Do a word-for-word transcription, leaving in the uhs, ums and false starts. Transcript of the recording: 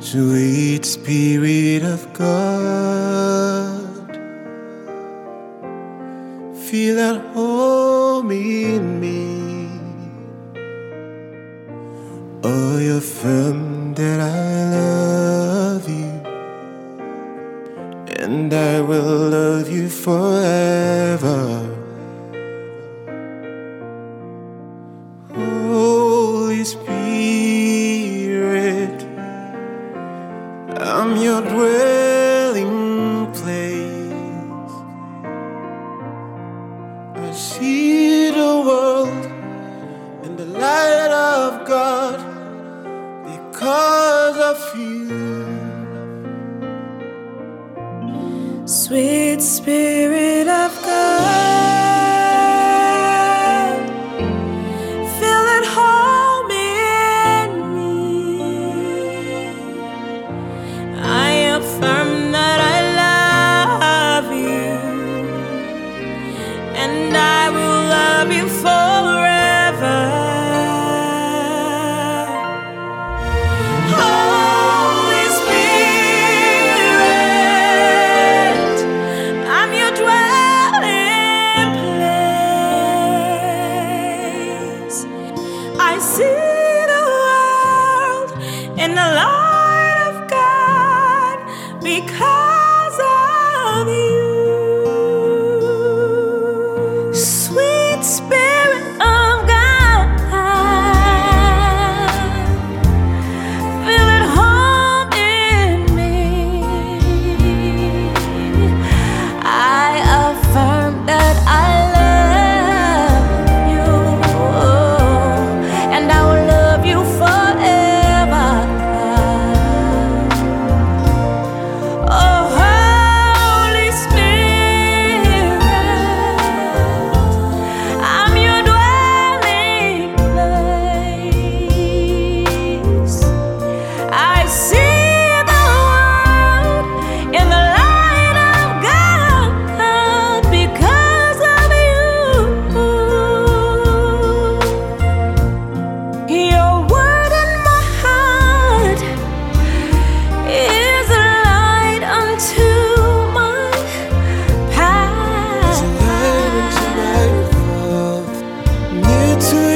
Sweet Spirit of God, feel at home in me. Oh, you affirm that I love you, and I will love you forever. Holy Spirit, I'm your dwelling place. I see the world in the light of God because of you. Sweet Spirit of God, feel at home in me. I affirm that I love you, and I will love you forever. Holy Spirit, I'm your dwelling place. I see the world in the light of God because of you. Sweet Spirit of God, feel at home in me. I affirm that I love you, and I will love you forever. Oh, Holy Spirit, I'm your dwelling place. I see the world in the light of God because of you. Your word in my heart is a light unto my It's a light into my path. path, near to